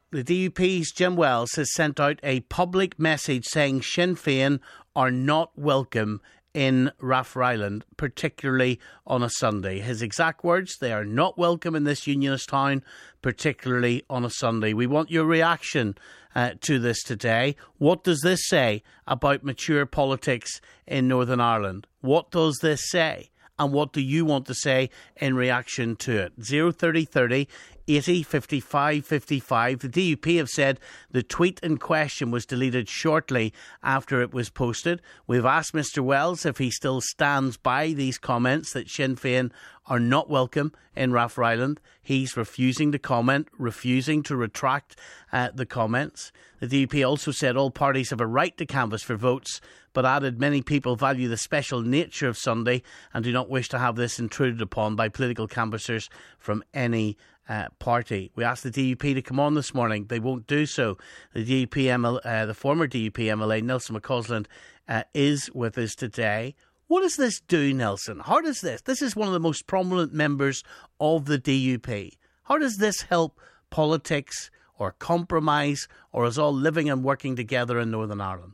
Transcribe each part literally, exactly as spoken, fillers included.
The D U P's Jim Wells has sent out a public message saying Sinn Féin are not welcome in Rathryland, particularly on a Sunday. His exact words, they are not welcome in this unionist town, particularly on a Sunday. We want your reaction uh, to this today. What does this say about mature politics in Northern Ireland? What does this say? And what do you want to say in reaction to it? zero thirty thirty eighty fifty-five fifty-five. The D U P have said the tweet in question was deleted shortly after it was posted. We've asked Mr Wells if he still stands by these comments that Sinn Féin are not welcome in Rathryland. He's refusing to comment, refusing to retract uh, the comments. The D U P also said all parties have a right to canvass for votes, but added many people value the special nature of Sunday and do not wish to have this intruded upon by political canvassers from any uh, party. We asked the D U P to come on this morning. They won't do so. The D U P M L, uh, the former D U P M L A, Nelson McCausland, uh, is with us today. What does this do, Nelson? How does this? This is one of the most prominent members of the D U P. How does this help politics or compromise or us all living and working together in Northern Ireland?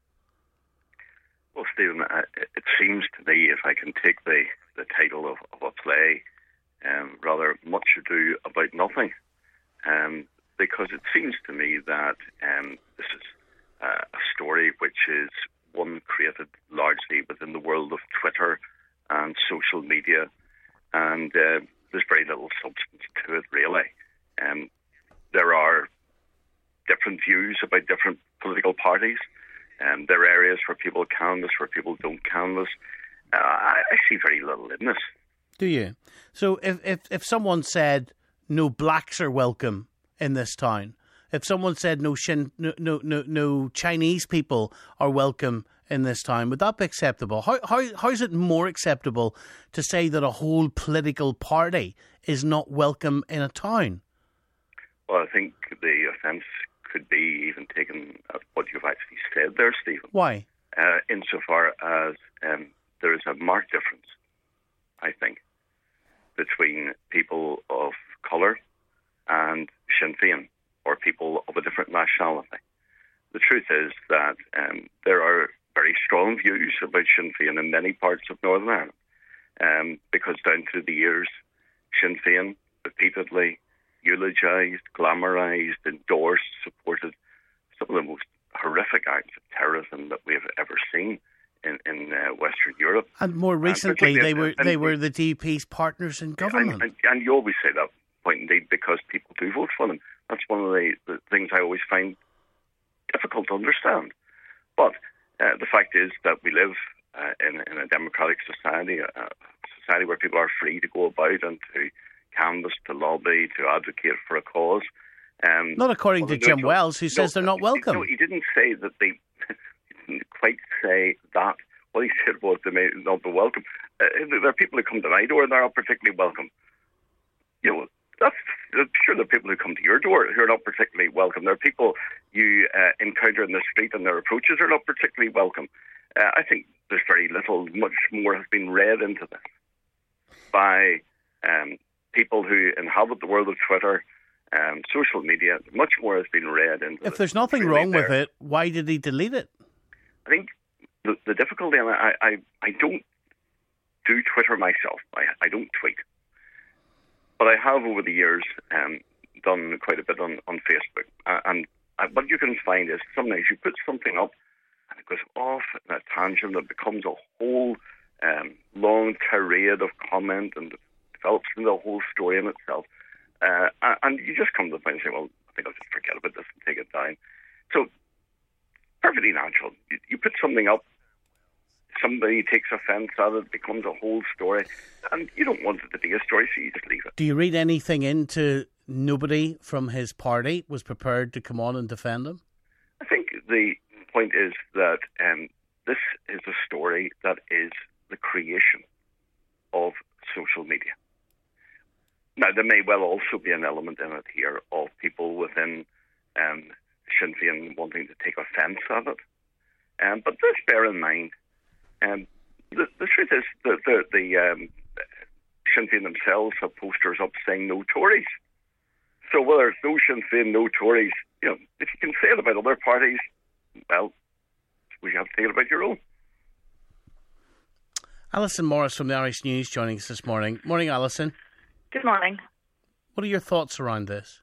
Well, Stephen, it seems to me, if I can take the, the title of, of a play, um, rather much ado about nothing, um, because it seems to me that um, this is uh, a story which is one created largely within the world of Twitter and social media, and uh, there's very little substance to it, really. Um, there are different views about different political parties. Um, there are areas where people canvass, where people don't canvass. Uh, I, I see very little in this. Do you? So if, if, if someone said no blacks are welcome in this town, if someone said no, Shin, no no no no Chinese people are welcome in this town, would that be acceptable? How how how is it more acceptable to say that a whole political party is not welcome in a town? Well, I think the offence could be even taken at what you've actually said there, Stephen. Why? Uh, insofar as um, there is a marked difference, I think, between people of colour and Sinn Féin, or people of a different nationality. The truth is that um, there are very strong views about Sinn Féin in many parts of Northern Ireland, um, because down through the years, Sinn Féin repeatedly eulogised, glamorised, endorsed, supported some of the most horrific acts of terrorism that we have ever seen in, in uh, Western Europe. And more recently, they were and, they were the D U P's partners in government. And, and, and you always say that point, indeed, because people do vote for them. That's one of the, the things I always find difficult to understand. But uh, the fact is that we live uh, in, in a democratic society, a, a society where people are free to go about and to canvass, to lobby, to advocate for a cause. Um, not according well, to Jim no, Wells, who says no, they're not welcome. No, he didn't say that they... he didn't quite say that. What he said was they may not be welcome. Uh, there are people who come to my door and they're not particularly welcome. You know, that's... I'm sure there are people who come to your door who are not particularly welcome. There are people you uh, encounter in the street and their approaches are not particularly welcome. Uh, I think there's very little, much more has been read into this by um, people who inhabit the world of Twitter, um, social media. Much more has been read into If this. there's nothing really wrong there. with it, why did he delete it? I think the, the difficulty, and I, I, I don't do Twitter myself. I, I don't tweet. But I have over the years um, done quite a bit on, on Facebook. Uh, and uh, what you can find is sometimes you put something up and it goes off in a tangent. It becomes a whole um, long tirade of comment and develops into a whole story in itself. Uh, and you just come to the point and say, well, I think I'll just forget about this and take it down. So, perfectly natural. You, you put something up, somebody takes offence at it, becomes a whole story, and you don't want it to be a story, so you just leave it. Do you read anything into nobody from his party was prepared to come on and defend him? I think the point is that um, this is a story that is the creation of social media. Now, there may well also be an element in it here of people within um, Sinn Féin wanting to take offence at it. Um, but let's bear in mind, um, the, the truth is that the, the um, Sinn Féin themselves have posters up saying no Tories. So whether it's no Sinn Féin, no Tories, you know, if you can say it about other parties, well, we have to say it about your own. Alison Morris from the Irish News joining us this morning. Morning, Alison. Good morning. What are your thoughts around this?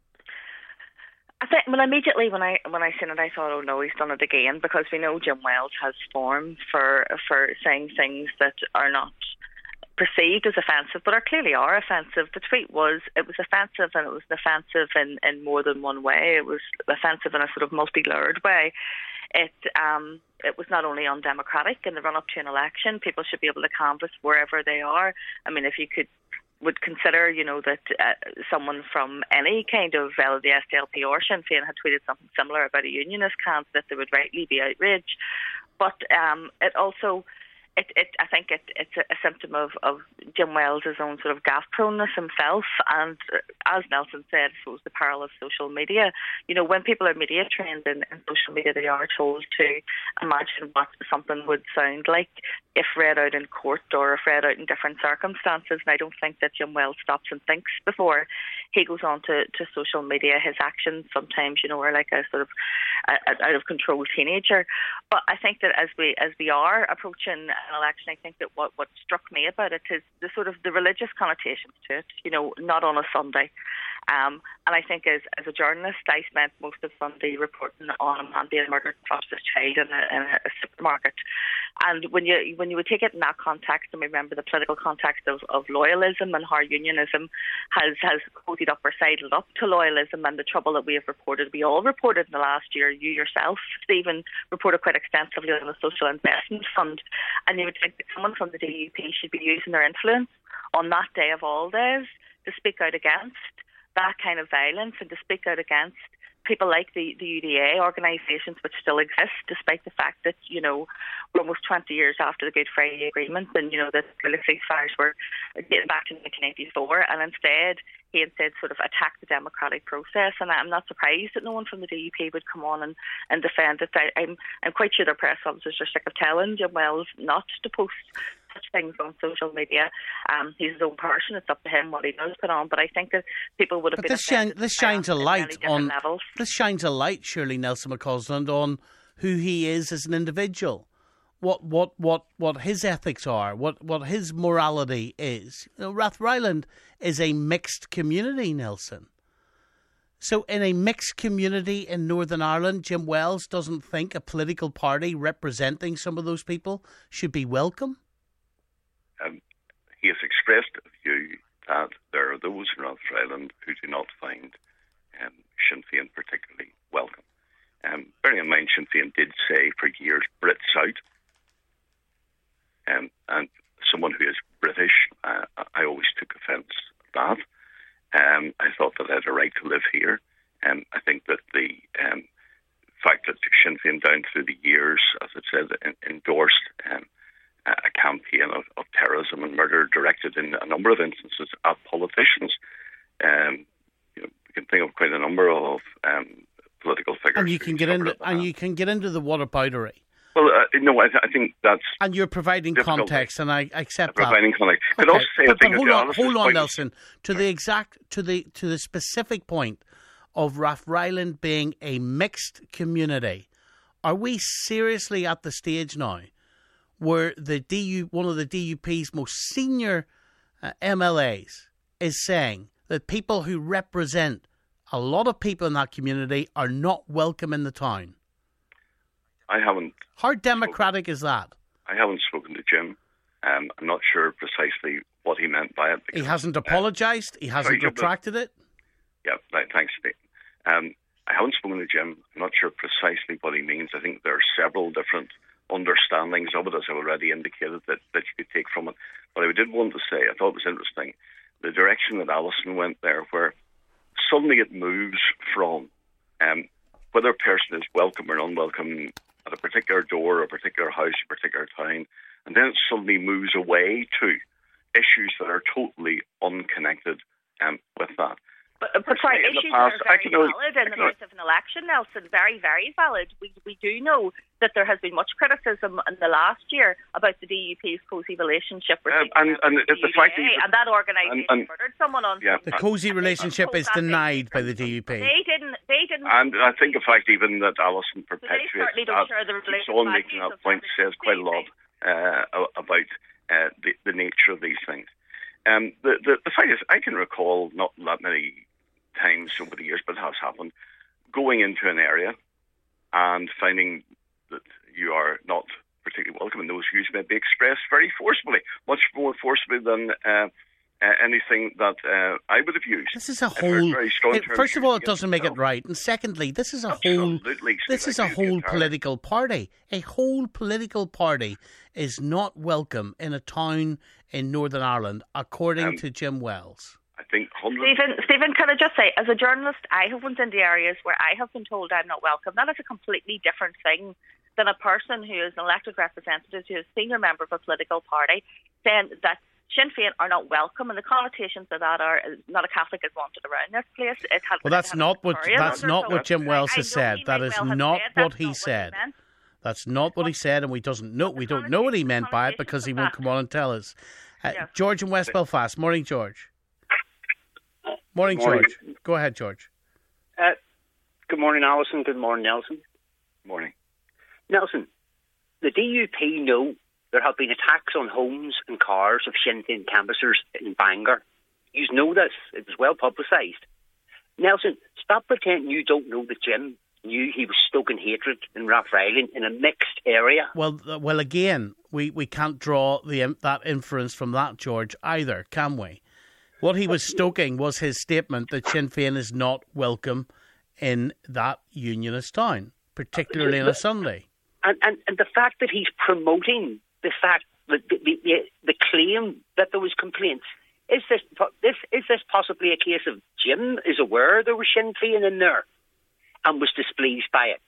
I think, well, immediately when I when I seen it, I thought, oh no, he's done it again, because we know Jim Wells has form for for saying things that are not perceived as offensive, but are clearly are offensive. The tweet was, it was offensive, and it was offensive in, in more than one way. It was offensive in a sort of multi-layered way. It um, it was not only undemocratic in the run-up to an election. People should be able to canvass wherever they are. I mean, if you could would consider, you know, that uh, someone from any kind of L D S, D L P or Sinn Féin had tweeted something similar about a unionist candidate, they would rightly be outraged. But um, it also... It, it, I think it, it's a, a symptom of, of Jim Wells' own sort of gaffe proneness himself, and uh, as Nelson said, I suppose the peril of social media. You know, when people are media trained in, in social media, they are told to imagine what something would sound like if read out in court or if read out in different circumstances. And I don't think that Jim Wells stops and thinks before he goes on to, to social media. His actions sometimes, you know, are like a sort of a, a out of control teenager. But I think that as we as we are approaching an election, I think that what, what struck me about it is the sort of the religious connotations to it, you know, not on a Sunday. Um, and I think as, as a journalist, I spent most of Sunday reporting on a man being murdered across his child in a, in a supermarket. And when you when you would take it in that context, and remember the political context of, of loyalism and how unionism has, has cozied up or sidled up to loyalism, and the trouble that we have reported, we all reported in the last year, you yourself, Stephen, reported quite extensively on the Social Investment Fund. And you would think that someone from the D U P should be using their influence on that day of all days to speak out against that kind of violence and to speak out against people like the, the U D A, organisations which still exist, despite the fact that, you know, we're almost twenty years after the Good Friday Agreement, and, you know, the military fires were getting back to nineteen eighty-four, and instead he instead sort of attacked the democratic process. And I'm not surprised that no one from the D U P would come on and, and defend it. I, I'm, I'm quite sure their press officers are sick of telling Jim Wells not to post such things on social media. Um, he's his own person. It's up to him what he does put on. But I think that people would have but been. This, shine, this shines a light on. Levels. This shines a light, surely, Nelson McCausland, on who he is as an individual. What what what what his ethics are. What what his morality is. You know, Rathryland is a mixed community, Nelson. So in a mixed community in Northern Ireland, Jim Wells doesn't think a political party representing some of those people should be welcome? Um, he has expressed a view that there are those in Rathryland who do not find um, Sinn Féin particularly welcome. Um, bearing in mind, Sinn Féin did say for years, Brits out. Um, and someone who is British, uh, I always took offence at that. Um, I thought that I had a right to live here. Um, I think that the um, fact that Sinn Féin down through the years, as it said, in, endorsed um, a campaign of, of terrorism and murder directed in a number of instances at politicians. Um, you know, we can think of quite a number of um, political figures. And you can get into and you can get into the whataboutery. Well, uh, no, I, th- I think that's and you're providing difficult. Context, and I accept providing that. Providing context. Could okay. also say but, a thing but hold on, hold on, point. Nelson. To the exact, to the to the specific point of Rathryland being a mixed community, are we seriously at the stage now where the D U, one of the D U P's most senior uh, M L As, is saying that people who represent a lot of people in that community are not welcome in the town? I haven't. How democratic spoken. is that? I haven't spoken to Jim. Um, I'm not sure precisely what he meant by it. Because, he hasn't apologised. Uh, he hasn't sorry, retracted it. Yeah, right, thanks, Steve. Um, I haven't spoken to Jim. I'm not sure precisely what he means. I think there are several different understandings of it, as I've already indicated, that, that you could take from it. But I did want to say, I thought it was interesting, the direction that Alison went there, where suddenly it moves from um, whether a person is welcome or unwelcome at a particular door, a particular house, a particular town, and then it suddenly moves away to issues that are totally unconnected um, with that. But, but sorry, in the issues past, are very I can only, valid I in the can only, course of an election, Nelson. Very, very valid. We we do know that there has been much criticism in the last year about the D U P's cosy relationship with uh, and, and the, the fact that, and that organisation and, and, murdered someone on. Yeah, the cosy relationship is denied by the D U P. They didn't. They didn't. And I think the fact even that Alison perpetuates so that, keeps on making that point, says quite a lot uh, about uh, the, the nature of these things. Um, the, the the fact is, I can recall not that many times over the years, but it has happened, going into an area and finding that you are not particularly welcome, and those views may be expressed very forcibly, much more forcibly than uh, uh, anything that uh, I would have used. This is a whole. It, first of all, it doesn't make it right, and secondly, this is a whole. This is a whole political party. A whole political party is not welcome in a town in Northern Ireland, according um, to Jim Wells. I think Stephen, Stephen, can I just say, as a journalist, I have went into areas where I have been told I'm not welcome. That is a completely different thing than a person who is an elected representative, who is a senior member of a political party, saying that Sinn Féin are not welcome, and the connotations of that are not a Catholic is wanted around this place. It had, well, that's it not what that's not what Jim Wells has said. That is not what he said. That's not what he said, and we doesn't know. We don't know what he meant by it because he won't come on and tell us. Uh, yes. George in West Belfast. Morning, George. Morning, morning, George. Go ahead, George. Uh, good morning, Alison. Good morning, Nelson. Morning. Nelson, the D U P know there have been attacks on homes and cars of Sinn Féin canvassers in Bangor. You know this. It was well publicised. Nelson, stop pretending you don't know that Jim knew he was stoking hatred in Rathryland in a mixed area. Well, well, again, we, we can't draw the that inference from that, George, either, can we? What he was stoking was his statement that Sinn Féin is not welcome in that unionist town, particularly on a Sunday. And, and and the fact that he's promoting the fact that the, the, the claim that there was complaints, is this this is this possibly a case of Jim is aware there was Sinn Féin in there and was displeased by it?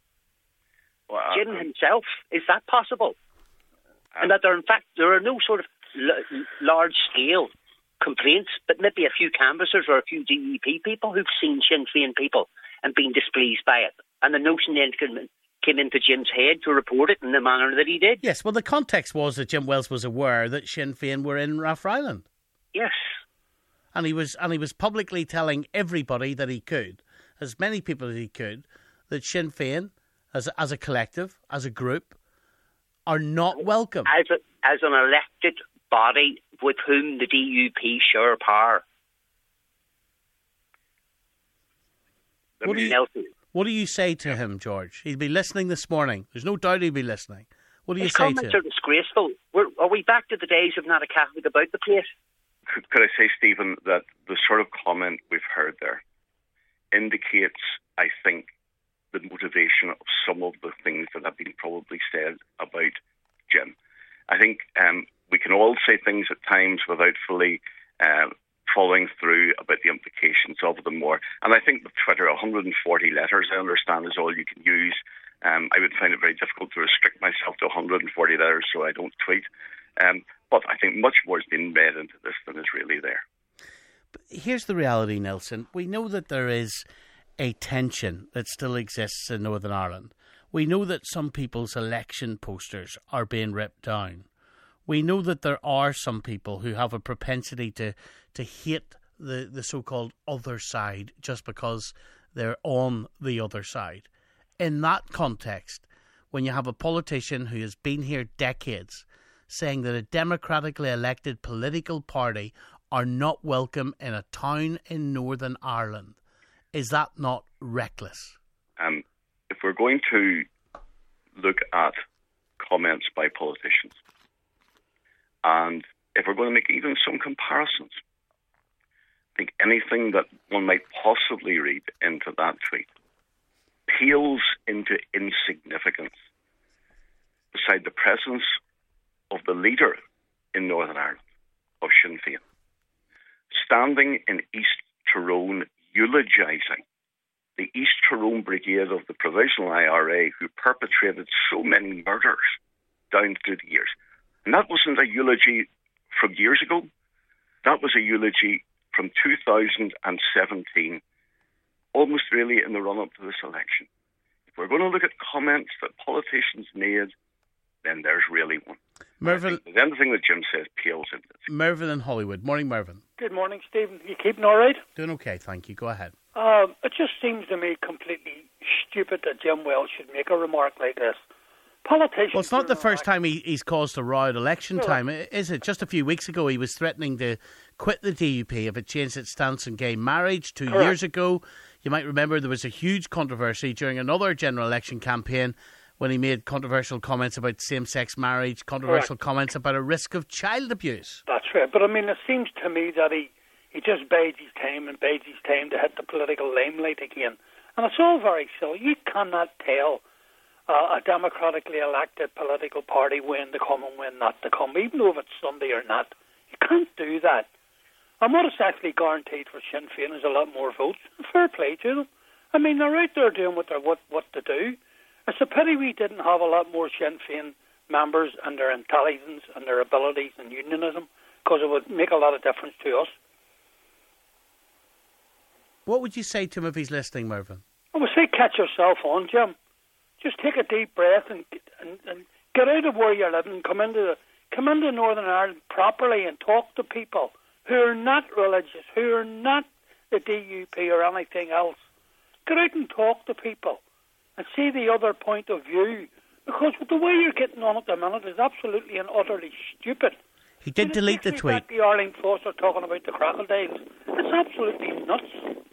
Well, Jim himself, is that possible? Uh, and that there in fact there are no sort of l- large scale complaints, but maybe a few canvassers or a few D U P people who've seen Sinn Féin people and been displeased by it. And the notion then came, came into Jim's head to report it in the manner that he did. Yes, well, the context was that Jim Wells was aware that Sinn Féin were in Rathryland. Yes. And he was and he was publicly telling everybody that he could, as many people as he could, that Sinn Féin, as a, as a collective, as a group, are not welcome. As, a, as an elected body with whom the D U P share power. What do, you, what do you say to him, George? He'd be listening this morning. There's no doubt he'd be listening. What do you His say to him? comments are disgraceful. We're, are we back to the days of not a Catholic about the place? Could, could I say, Stephen, that the sort of comment we've heard there indicates, I think, the motivation of some of the things that have been probably said about Jim. I think um, we can all say things at times without fully uh, following through about the implications of them more. And I think with Twitter, one hundred forty letters, I understand, is all you can use. Um, I would find it very difficult to restrict myself to one hundred forty letters so I don't tweet. Um, but I think much more has been read into this than is really there. But here's the reality, Nelson. We know that there is a tension that still exists in Northern Ireland. We know that some people's election posters are being ripped down. We know that there are some people who have a propensity to, to hate the, the so-called other side just because they're on the other side. In that context, when you have a politician who has been here decades saying that a democratically elected political party are not welcome in a town in Northern Ireland, is that not reckless? Um, if we're going to look at comments by politicians, and if we're going to make even some comparisons, I think anything that one might possibly read into that tweet pales into insignificance beside the presence of the leader in Northern Ireland, of Sinn Féin, standing in East Tyrone eulogising the East Tyrone Brigade of the Provisional I R A who perpetrated so many murders down through the years. And that wasn't a eulogy from years ago. That was a eulogy from two thousand seventeen, almost really in the run-up to this election. If we're going to look at comments that politicians made, then there's really one. Mervyn, anything that Jim says pales into it. Mervyn in Hollywood. Morning, Mervyn. Good morning, Stephen. You keeping all right? Doing okay, thank you. Go ahead. Um, it just seems to me completely stupid that Jim Wells should make a remark like this. Politicians. Well, it's not the first act- time he, he's caused a row at election No. time, is it? Just a few weeks ago, he was threatening to quit the D U P if it changed its stance on gay marriage. Two Correct. years ago, you might remember there was a huge controversy during another general election campaign when he made controversial comments about same-sex marriage, controversial Correct. comments about a risk of child abuse. That's right. But I mean, it seems to me that he, he just bides his time and bides his time to hit the political limelight again. And it's all very silly. You cannot tell uh, a democratically elected political party when to come and when not to come, even though if it's Sunday or not. You can't do that. And what is actually guaranteed for Sinn Féin is a lot more votes. Fair play to them. I mean, they're out there doing what, they're, what, what to do. It's a pity we didn't have a lot more Sinn Féin members and their intelligence and their abilities and unionism, because it would make a lot of difference to us. What would you say to him if he's listening, Mervyn? I would say catch yourself on, Jim. Just take a deep breath and, and, and get out of where you're living and come into, the, come into Northern Ireland properly and talk to people who are not religious, who are not the D U P or anything else. Get out and talk to people and see the other point of view. Because the way you're getting on at the minute is absolutely and utterly stupid. He did delete the tweet. The Arlene Foster talking about the crocodiles. It's absolutely nuts.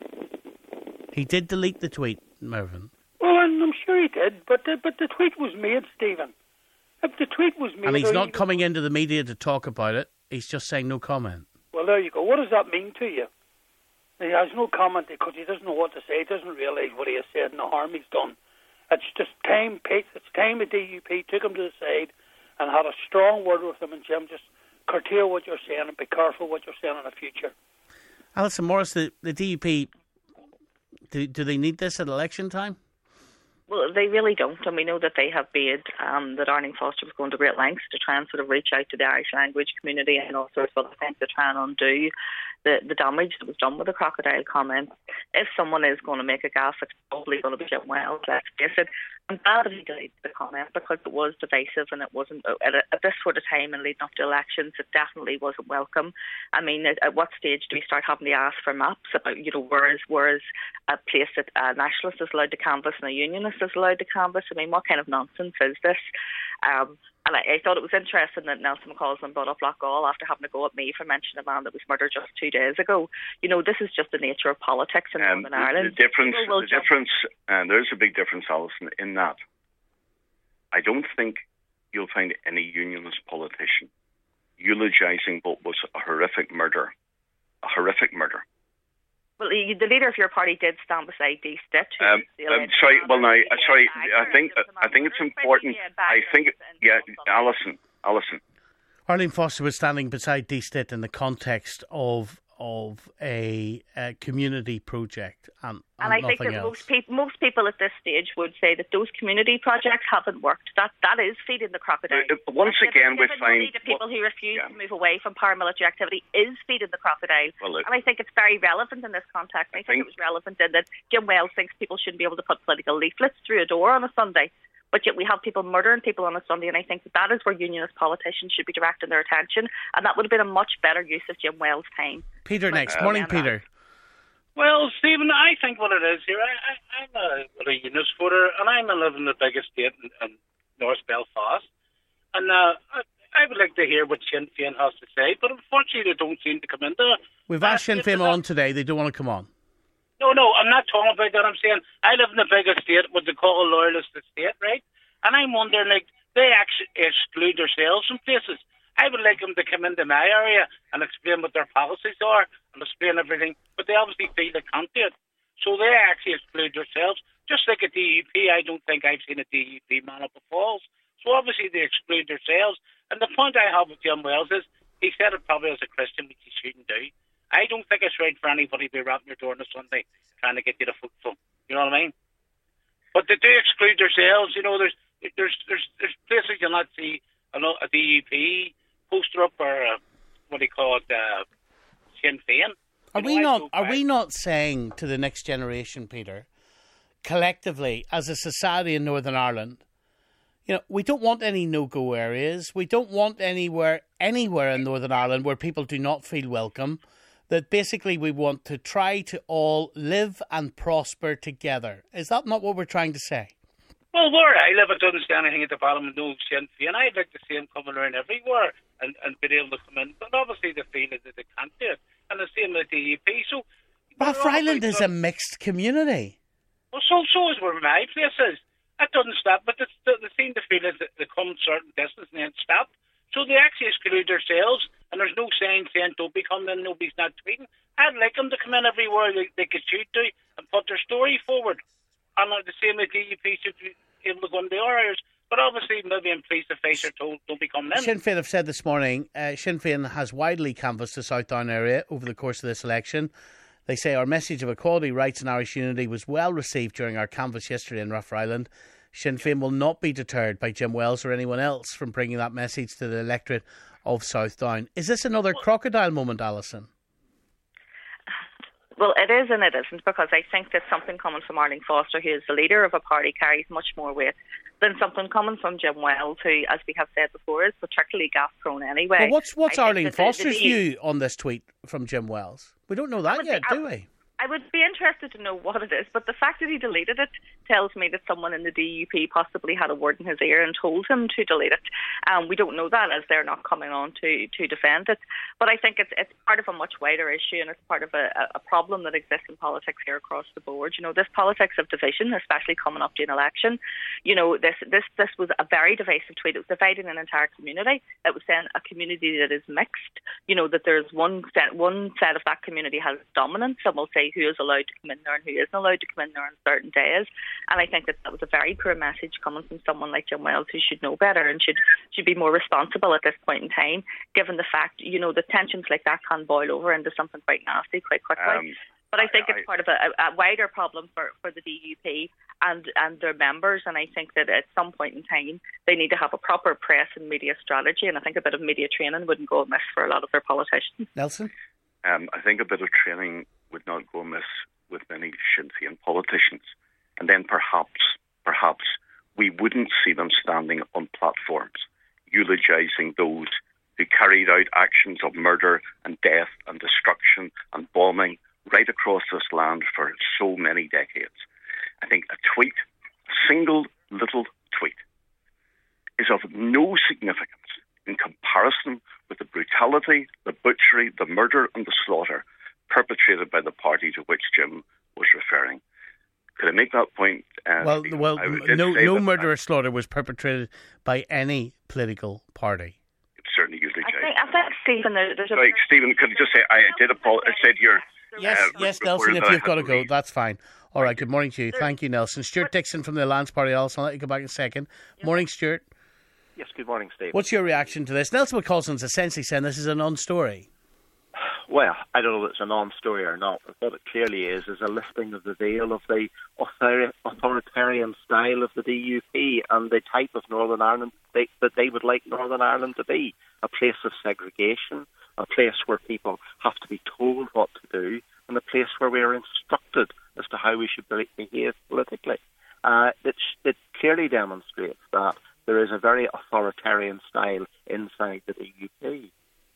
He did delete the tweet, Mervyn. Well, I'm, I'm sure he did, but the, but the tweet was made, Stephen. If the tweet was made... And he's or not even- coming into the media to talk about it. He's just saying no comment. Well, there you go. What does that mean to you? He has no comment because he doesn't know what to say. He doesn't realise what he has said and the harm he's done. It's just time, Pete. It's time the D U P took him to the side and had a strong word with him, and Jim, just curtail what you're saying and be careful what you're saying in the future. Alison Morris, the, the D U P, do, do they need this at election time? Well, they really don't, and we know that they have bid um, that Arlene Foster was going to great lengths to try and sort of reach out to the Irish language community and all sorts of other things to try and undo the, the damage that was done with the crocodile comment. If someone is going to make a gaffe, it's probably going to be Jim Wells, let's face it. I'm glad that he deleted the comment because it was divisive and it wasn't, at, a, at this sort of time and leading up to elections, it definitely wasn't welcome. I mean, at, at what stage do we start having to ask for maps about, you know, where is, where is a place that a nationalist is allowed to canvass and a unionist is allowed to canvass? I mean, what kind of nonsense is this? Um, and I, I thought it was interesting that Nelson McCausland brought up Loughgall after having to go at me for mentioning a man that was murdered just two days ago. You know, this is just the nature of politics in Um, Northern the, Ireland. the difference, People will the just- difference, and there's a big difference, Alison, in that I don't think you'll find any unionist politician eulogising what was a horrific murder, a horrific murder. Well, you, the leader of your party did stand beside Dee Stitt. who Um, was the um, alleged sorry, man well, now, who uh, began sorry, Bagger, I think and uh, I think it's there was important. murdered I by think, Bagger yeah, and Sunday. Alison, Alison. Arlene Foster was standing beside Dee Stitt in the context of of a, a community project and, and, And I think nothing that else. most people, most people at this stage would say that those community projects haven't worked. That that is feeding the crocodile. Uh, uh, once And again, we giving find money to people what- who refuse yeah. to move away from paramilitary activity is feeding the crocodile. Well, look, and I think it's very relevant in this context. I, I think, think- it was relevant in that Jim Wells thinks people shouldn't be able to put political leaflets through a door on a Sunday. But yet we have people murdering people on a Sunday, and I think that that is where unionist politicians should be directing their attention, and that would have been a much better use of Jim Wells' time. Peter next. Uh, Morning, yeah, Peter. Well, Stephen, I think what it is here, I, I, I'm a, a unionist voter, and I'm living in the biggest state in, in North Belfast. And uh, I, I would like to hear what Sinn Féin has to say, but unfortunately they don't seem to come into it. We've asked Sinn Féin on today. They don't want to come on. No, no, I'm not talking about that. I'm saying I live in the biggest state, what they call a loyalist state, right? And I'm wondering, like, they actually exclude themselves from places. I would like them to come into my area and explain what their policies are and explain everything, but they obviously feel they can't do it. So they actually exclude themselves, just like a D U P. I don't think I've seen a D U P man up a falls. So obviously they exclude themselves. And the point I have with Jim Wells is, he said it probably as a Christian, which he shouldn't do. I don't think it's right for anybody to be rapping your door on a Sunday trying to get you to foot from. You know what I mean? But they do exclude themselves. You know, there's there's there's there's places you'll not see a, a D U P poster up or uh, what do you call it, uh, Sinn Féin. Are You we know, I not? go Are back- we not saying to the next generation, Peter, collectively as a society in Northern Ireland, you know, we don't want any no-go areas. We don't want anywhere anywhere in Northern Ireland where people do not feel welcome. That basically we want to try to all live and prosper together. Is that not what we're trying to say? Well, where I live, it doesn't say anything at the bottom of no Sinn Féin. I'd like to see them coming around everywhere and, and being able to come in. But obviously they feel that they can't do it. And the same with the D U P. So, Rathfriland is a mixed community. Well, so, so is where my place is. That doesn't stop, but they, they seem to feel that they come certain distance and then stop. So they actually exclude themselves, and there's no sign saying don't be coming in, nobody's not tweeting. I'd like them to come in everywhere they, they could shoot to and put their story forward. And the same with D U P should be able to go in the areas. But obviously, maybe in police the face are told don't be coming in. Sinn Féin have said this morning, uh, Sinn Féin has widely canvassed the Southdown area over the course of this election. They say our message of equality, rights and Irish unity was well received during our canvass yesterday in Rathfriland. Sinn Féin will not be deterred by Jim Wells or anyone else from bringing that message to the electorate of Southdown. Is this another crocodile moment, Alison? Well, it is and it isn't, because I think that something coming from Arlene Foster, who is the leader of a party, carries much more weight than something coming from Jim Wells, who, as we have said before, is particularly gas-prone anyway. Well, what's what's I think Arlene that the- Foster's the- view on this tweet from Jim Wells? We don't know that would yet, be- do we? I would be interested to know what it is, but the fact that he deleted it tells me that someone in the D U P possibly had a word in his ear and told him to delete it. Um, we don't know that, as they're not coming on to, to defend it. But I think it's it's part of a much wider issue, and it's part of a, a problem that exists in politics here across the board. You know, this politics of division, especially coming up to an election, you know, this this this was a very divisive tweet. It was dividing an entire community. It was saying a community that is mixed, you know, that there's one set, one set of that community has dominance, and will say who is allowed to come in there and who isn't allowed to come in there on certain days. And I think that that was a very poor message coming from someone like Jim Wells, who should know better and should should be more responsible at this point in time, given the fact, you know, that tensions like that can boil over into something quite nasty quite quickly. Um, but I think I, it's part of a, a wider problem for, for the D U P and, and their members, and I think that at some point in time they need to have a proper press and media strategy, and I think a bit of media training wouldn't go amiss for a lot of their politicians. Nelson? Um, I think a bit of training would not go amiss with many Sinn Féin politicians. And then perhaps, perhaps, we wouldn't see them standing on platforms eulogising those who carried out actions of murder and death and destruction and bombing right across this land for so many decades. I think a tweet, a single little tweet, is of no significance in comparison with the brutality, the butchery, the murder and the slaughter perpetrated by the party to which Jim was referring. Could I make that point? Uh, Well, Stephen? well, I did no, say no that murder or slaughter was perpetrated by any political party. It's certainly usually I judged. think, I think Stephen, there, there's a... Sorry, Stephen, could I just say, I did apologize. I said you're... Yes, Uh, yes, before Nelson, if that I you've had got to to go, leave. that's fine. All right, good morning to you. Thank you, Nelson. Stuart Dixon from the Alliance Party, Alison. I'll let you go back in a second. Morning, Stuart. Yes, good morning, Steve. What's your reaction to this? Nelson McCausland's essentially saying this is a non-story. Well, I don't know if it's a non-story or not, but what it clearly is is a lifting of the veil of the author- authoritarian style of the D U P and the type of Northern Ireland they, that they would like Northern Ireland to be. A place of segregation, a place where people have to be told what to do, and a place where we are instructed as to how we should behave politically. Uh, it, it clearly demonstrates that there is a very authoritarian style inside the D U P.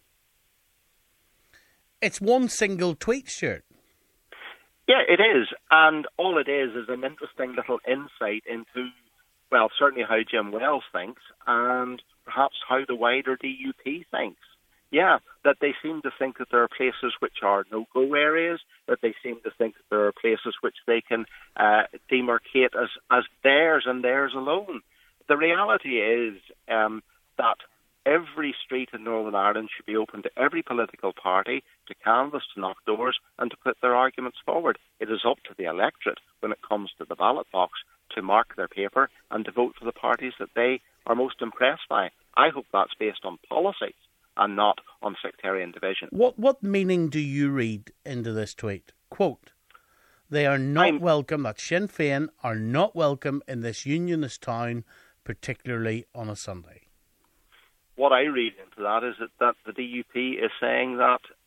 It's one single tweet, Stuart. Yeah, it is. And all it is is an interesting little insight into, well, certainly how Jim Wells thinks and perhaps how the wider D U P thinks. Yeah, that they seem to think that there are places which are no-go areas, that they seem to think that there are places which they can uh, demarcate as, as theirs and theirs alone. The reality is um, that every street in Northern Ireland should be open to every political party to canvass, to knock doors and to put their arguments forward. It is up to the electorate when it comes to the ballot box to mark their paper and to vote for the parties that they are most impressed by. I hope that's based on policies and not on sectarian division. What what meaning do you read into this tweet? Quote, they are not I'm, welcome, that Sinn Féin are not welcome in this unionist town, particularly on a Sunday. What I read into that is that, that the D U P is saying that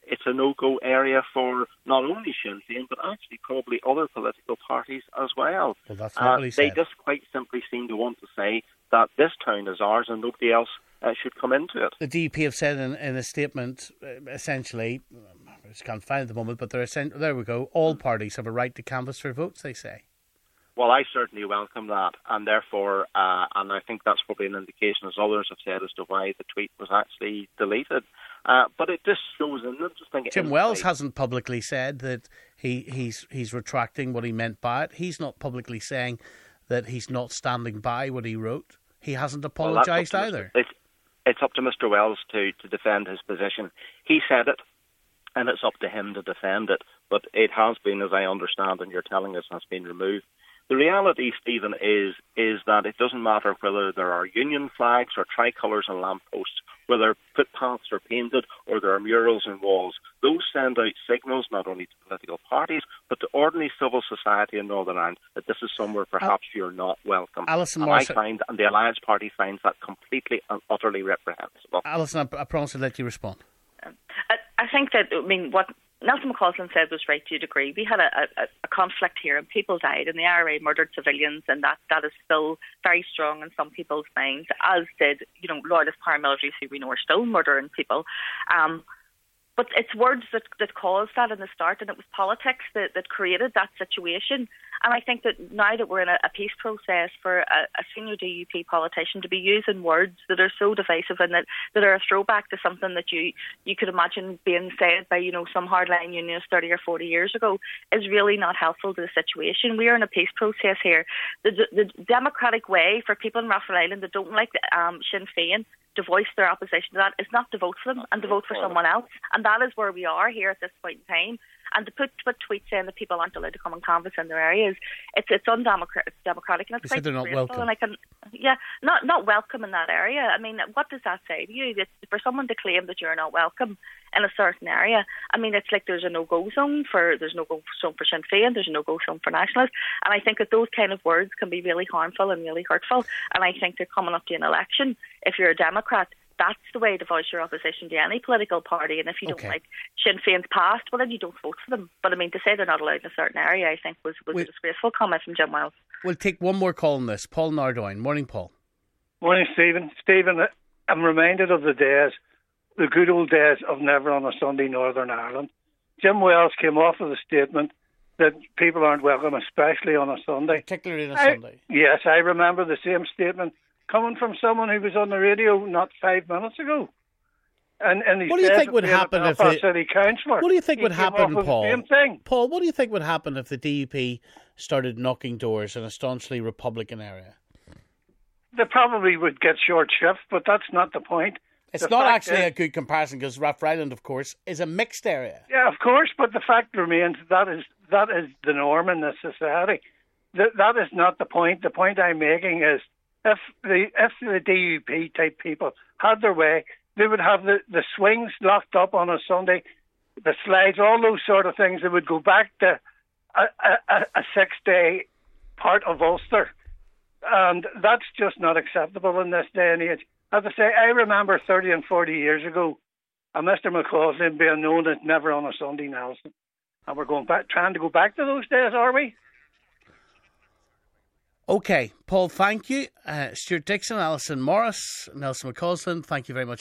it's a no-go area for not only Sinn Féin, but actually probably other political parties as well. Well, that's not what he said. They just quite simply seem to want to say that this town is ours and nobody else uh, should come into it. The D U P have said in, in a statement, uh, essentially, I just can't find it at the moment, but they're essen- there we go, all parties have a right to canvass for votes, they say. Well, I certainly welcome that, and therefore, uh, and I think that's probably an indication, as others have said, as to why the tweet was actually deleted. Uh, but it just shows an interesting Jim insight. Wells hasn't publicly said that he, he's he's retracting what he meant by it. He's not publicly saying that he's not standing by what he wrote. He hasn't apologised well, either. It's, it's up to Mister Wells to, to defend his position. He said it, and it's up to him to defend it. But it has been, as I understand, and you're telling us, has been removed. The reality, Stephen, is is that it doesn't matter whether there are union flags or tricolours on lampposts, whether footpaths are painted or there are murals on walls. Those send out signals not only to political parties but to ordinary civil society in Northern Ireland that this is somewhere perhaps uh, you're not welcome. Alison and Morris, I find, and the Alliance Party finds that completely and utterly reprehensible. Alison, I, I promise to let you respond. Um, I, I think that, I mean, what Nelson McCausland said was right to a degree. We had a, a, a conflict here and people died and the I R A murdered civilians, and that, that is still very strong in some people's minds, as did, you know, loyalist paramilitaries who we know are still murdering people. Um, but it's words that, that caused that in the start, and it was politics that, that created that situation. And I think that now that we're in a, a peace process, for a, a senior D U P politician to be using words that are so divisive and that, that are a throwback to something that you, you could imagine being said by, you know, some hardline unionists thirty or forty years ago is really not helpful to the situation. We are in a peace process here. The, the, the democratic way for people in Rathford Island that don't like um, Sinn Féin to voice their opposition to that is not to vote for them and to vote for someone else. And that is where we are here at this point in time. And to put, put tweets saying that people aren't allowed to come and canvass in their areas, it's it's undemocratic, democratic, and it's they quite said they're not welcome. And I can, yeah, not not welcome in that area. I mean, what does that say to you? It's for someone to claim that you're not welcome in a certain area, I mean, it's like there's a no-go zone for there's no go zone for Sinn Féin, there's a no-go zone for Nationalists, and I think that those kind of words can be really harmful and really hurtful. And I think they're coming up to an election. If you're a Democrat, that's the way to voice your opposition to any political party. And if you okay. don't like Sinn Féin's past, well, then you don't vote for them. But I mean, to say they're not allowed in a certain area, I think was, was we'll, a disgraceful comment from Jim Wells. We'll take one more call on this. Paul Nardoin. Morning, Paul. Morning, Stephen. Stephen, I'm reminded of the days, the good old days of Never on a Sunday, Northern Ireland. Jim Wells came off with a statement that people aren't welcome, especially on a Sunday. Particularly on a I, Sunday. Yes, I remember the same statement coming from someone who was on the radio not five minutes ago. And, and what do you think would happen if the city councillor? What do you think would happen, Paul? The same thing. Paul, what do you think would happen if the D U P started knocking doors in a staunchly Republican area? They probably would get short shrift, but that's not the point. It's the not actually is, a good comparison because Rathford Island, of course, is a mixed area. Yeah, of course, but the fact remains that is that is the norm in this society. That that is not the point. The point I'm making is if the if the D U P type people had their way, they would have the, the swings locked up on a Sunday, the slides, all those sort of things. They would go back to a, a, a six-day part of Ulster. And that's just not acceptable in this day and age. As I say, I remember thirty and forty years ago, a Mister McCausland being known as Never on a Sunday Nelson. And we're going back, trying to go back to those days, are we? Okay, Paul, thank you. Uh, Stuart Dixon, Alison Morris, Nelson McCausland, thank you very much.